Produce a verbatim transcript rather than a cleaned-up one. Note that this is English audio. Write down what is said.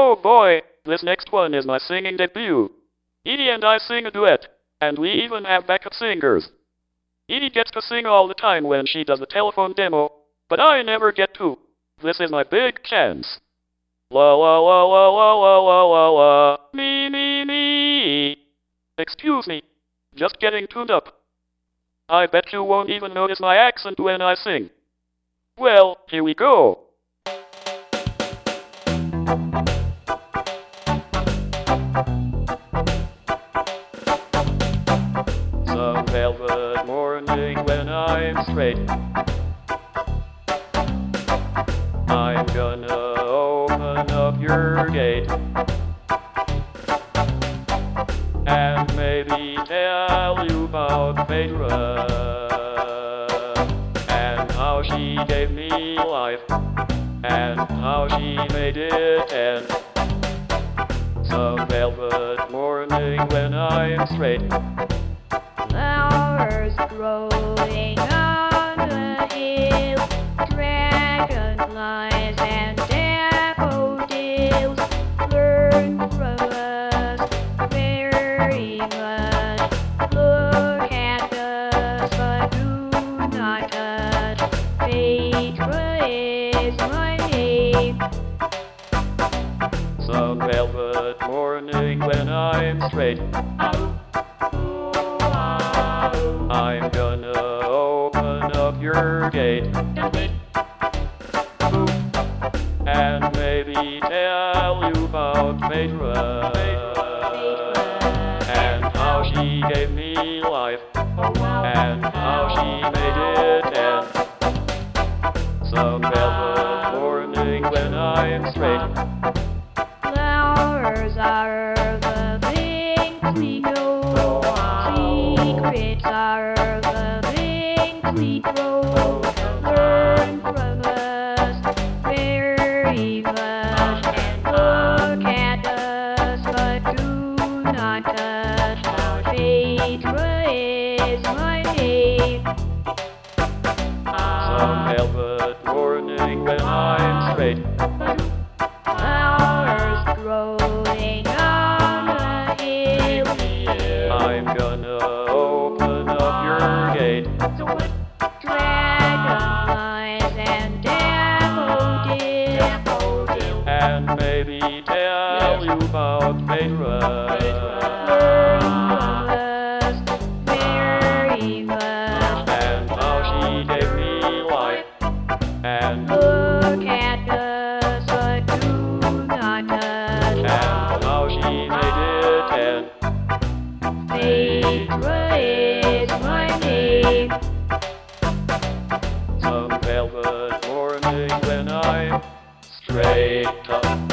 Oh boy, this next one is my singing debut. Edie and I sing a duet, and we even have backup singers. Edie gets to sing all the time when she does a telephone demo, but I never get to. This is my big chance. La la la la la la la la la, me me me. Excuse me, just getting tuned up. I bet you won't even notice my accent when I sing. Well, here we go. Some velvet morning when I'm straight, I'm gonna open up your gate and maybe tell you about Phaedra and how she gave me life and how she made it end. Some velvet morning when I'm straight, flowers growing on the hill, dragonflies and daffodils learn from us very much. Look at us, but do not touch. Phaedra is my name. some velvet morning when I'm straight, I'm gonna open up your gate and maybe tell you about Phaedra and how she gave me life and how she made it end. Some velvet morning when I'm straight, Flowers are the things we know. Secrets are the things we grow. Learn from us very much. And look at us, but do not touch. Phaedra is my name. some velvet morning when I'm straight, Flowers growing on the hill, I'm gonna open up your gate dragonflies and daffodils and maybe tell you about Phaedra learn from us very much. and how she gave me life and Look at us, but do not touch. and how she made it end. Phaedra is my name. Some velvet morning when I'm straight up.